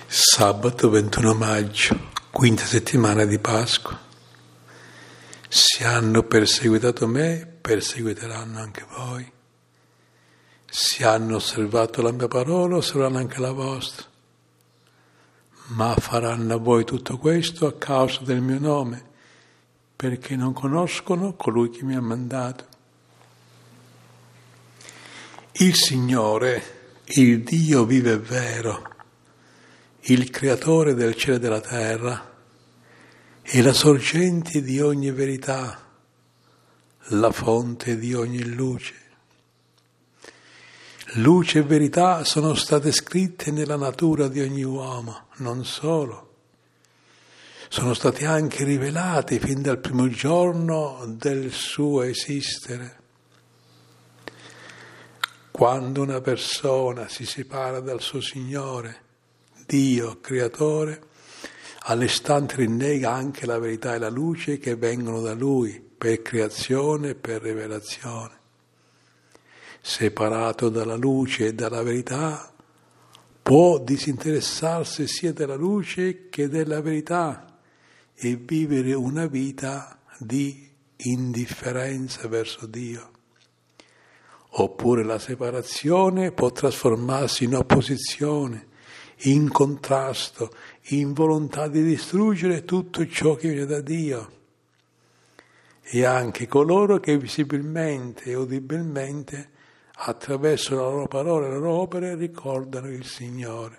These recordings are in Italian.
Sabato 21 maggio, quinta settimana di Pasqua. Se hanno perseguitato me, perseguiteranno anche voi. Se hanno osservato la mia parola, osserveranno anche la vostra. Ma faranno a voi tutto questo a causa del mio nome, perché non conoscono colui che mi ha mandato. Il Signore, il Dio vivo e vero, il creatore del cielo e della terra, è la sorgente di ogni verità, la fonte di ogni luce. Luce e verità sono state scritte nella natura di ogni uomo, non solo. Sono state anche rivelate fin dal primo giorno del suo esistere. Quando una persona si separa dal suo Signore, Dio, creatore, all'istante rinnega anche la verità e la luce che vengono da Lui per creazione e per rivelazione. Separato dalla luce e dalla verità, può disinteressarsi sia della luce che della verità e vivere una vita di indifferenza verso Dio. Oppure la separazione può trasformarsi in opposizione, in contrasto, in volontà di distruggere tutto ciò che viene da Dio. E anche coloro che visibilmente e udibilmente, attraverso la loro parola e le loro opere, ricordano il Signore.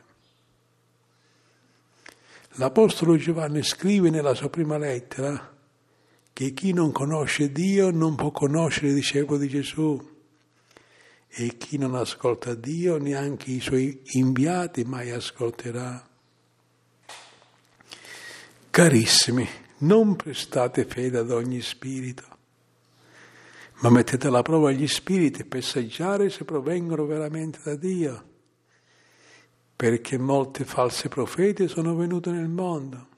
L'Apostolo Giovanni scrive nella sua prima lettera che chi non conosce Dio non può conoscere il discepolo di Gesù. E chi non ascolta Dio, neanche i suoi inviati mai ascolterà. Carissimi, non prestate fede ad ogni spirito, ma mettete alla prova gli spiriti per saggiare se provengono veramente da Dio, perché molte false profeti sono venute nel mondo.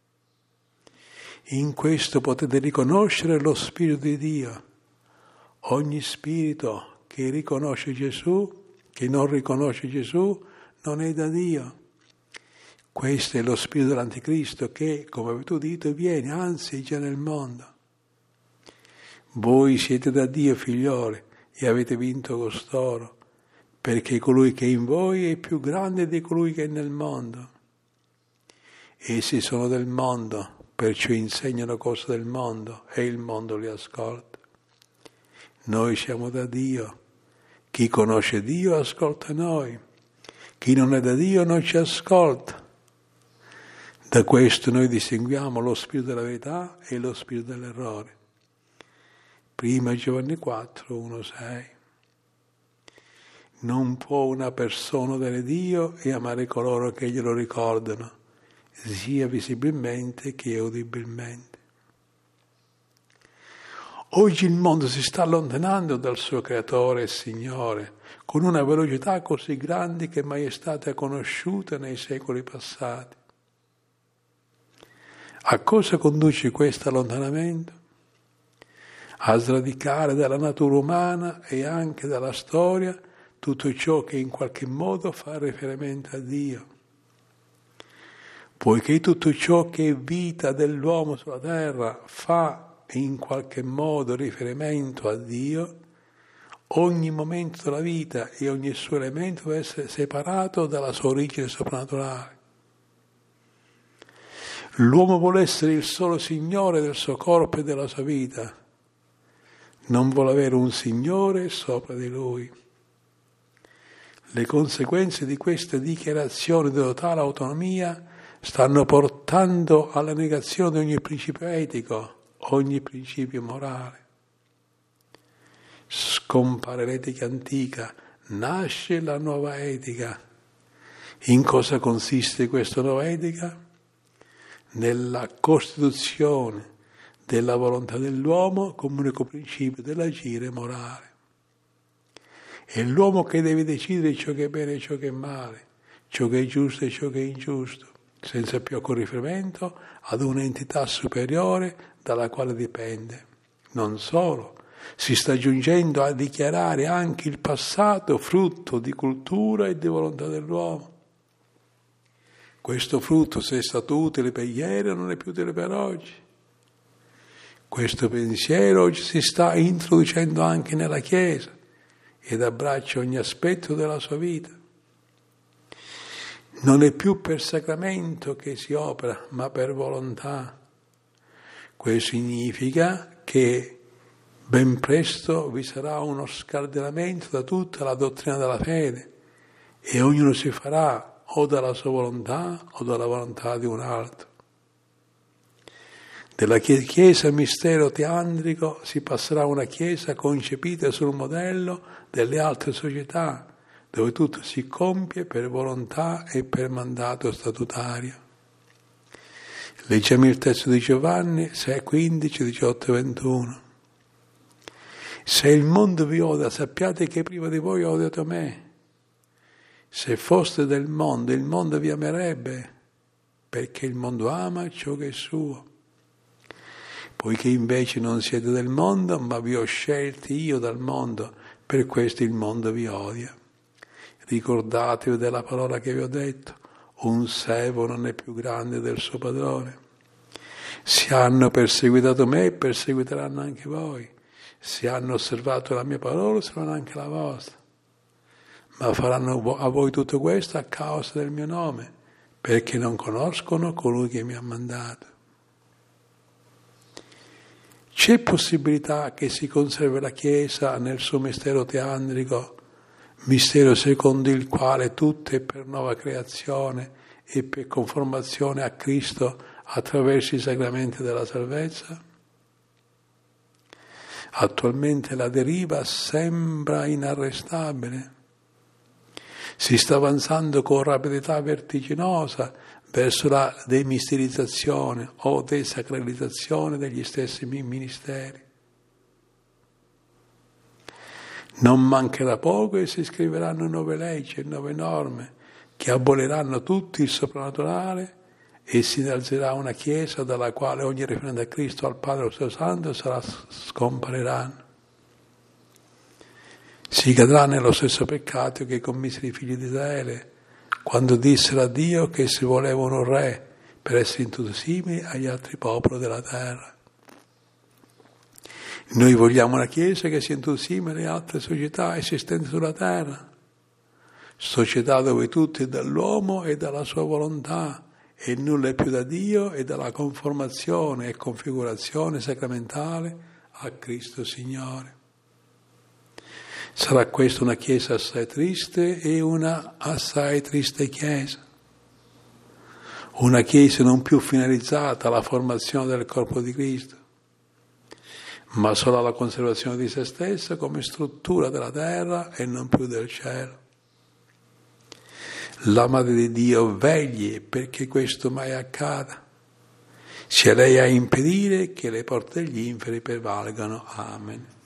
In questo potete riconoscere lo Spirito di Dio. Ogni spirito che riconosce Gesù, che non riconosce Gesù, non è da Dio. Questo è lo spirito dell'Anticristo che, come avete udito, viene, anzi è già nel mondo. Voi siete da Dio, figlioli, e avete vinto costoro, perché colui che è in voi è più grande di colui che è nel mondo. Essi sono del mondo, perciò insegnano cose del mondo, e il mondo li ascolta. Noi siamo da Dio. Chi conosce Dio ascolta noi. Chi non è da Dio non ci ascolta. Da questo noi distinguiamo lo spirito della verità e lo spirito dell'errore. Prima Giovanni 4, 1, 6. Non può una persona odare Dio e amare coloro che glielo ricordano, sia visibilmente che udibilmente. Oggi il mondo si sta allontanando dal suo creatore e Signore con una velocità così grande che mai è stata conosciuta nei secoli passati. A cosa conduce questo allontanamento? A sradicare dalla natura umana e anche dalla storia tutto ciò che in qualche modo fa riferimento a Dio. Poiché tutto ciò che è vita dell'uomo sulla terra fa in qualche modo riferimento a Dio, ogni momento della vita e ogni suo elemento deve essere separato dalla sua origine soprannaturale. L'uomo vuole essere il solo Signore del suo corpo e della sua vita, non vuole avere un Signore sopra di lui. Le conseguenze di queste dichiarazioni di totale autonomia stanno portando alla negazione di ogni principio etico, ogni principio morale. Scompare l'etica antica, nasce la nuova etica. In cosa consiste questa nuova etica? Nella costituzione della volontà dell'uomo come unico principio dell'agire morale. È l'uomo che deve decidere ciò che è bene e ciò che è male, ciò che è giusto e ciò che è ingiusto, senza più alcun riferimento ad un'entità superiore dalla quale dipende. Non solo, si sta giungendo a dichiarare anche il passato frutto di cultura e di volontà dell'uomo. Questo frutto, se è stato utile per ieri, non è più utile per oggi. Questo pensiero oggi si sta introducendo anche nella Chiesa ed abbraccia ogni aspetto della sua vita. Non è più per sacramento che si opera, ma per volontà. Questo significa che ben presto vi sarà uno scardinamento da tutta la dottrina della fede e ognuno si farà o dalla sua volontà o dalla volontà di un altro. Della Chiesa mistero teandrico si passerà a una Chiesa concepita sul modello delle altre società, dove tutto si compie per volontà e per mandato statutario. Leggiamo il testo di Giovanni 6, 15, 18 e 21. Se il mondo vi odia, sappiate che prima di voi ha odiato me. Se foste del mondo, il mondo vi amerebbe, perché il mondo ama ciò che è suo. Poiché invece non siete del mondo, ma vi ho scelti io dal mondo, per questo il mondo vi odia. Ricordatevi della parola che vi ho detto, un servo non è più grande del suo padrone. Se hanno perseguitato me, perseguiteranno anche voi. Se hanno osservato la mia parola, osserveranno anche la vostra. Ma faranno a voi tutto questo a causa del mio nome, perché non conoscono colui che mi ha mandato. C'è possibilità che si conservi la Chiesa nel suo mistero teandrico, mistero secondo il quale tutto è per nuova creazione e per conformazione a Cristo attraverso i sacramenti della salvezza? Attualmente la deriva sembra inarrestabile. Si sta avanzando con rapidità vertiginosa verso la demisterizzazione o desacralizzazione degli stessi ministeri. Non mancherà poco e si scriveranno nuove leggi e nuove norme che aboliranno tutto il soprannaturale e si innalzerà una Chiesa dalla quale ogni riferimento a Cristo, al Padre e al Suo Santo scompariranno. Si cadrà nello stesso peccato che commisero i figli di Israele quando dissero a Dio che si volevano un re per essere tutti simili agli altri popoli della terra. Noi vogliamo una Chiesa che sia tutti simili alle altre società esistenti sulla terra, società dove tutto è dall'uomo e dalla sua volontà e nulla è più da Dio e dalla conformazione e configurazione sacramentale a Cristo Signore. Sarà questa una Chiesa assai triste e una assai triste Chiesa. Una Chiesa non più finalizzata alla formazione del corpo di Cristo, ma solo alla conservazione di se stessa come struttura della terra e non più del cielo. La Madre di Dio vegli perché questo mai accada. Sia lei a impedire che le porte degli inferi prevalgano. Amen.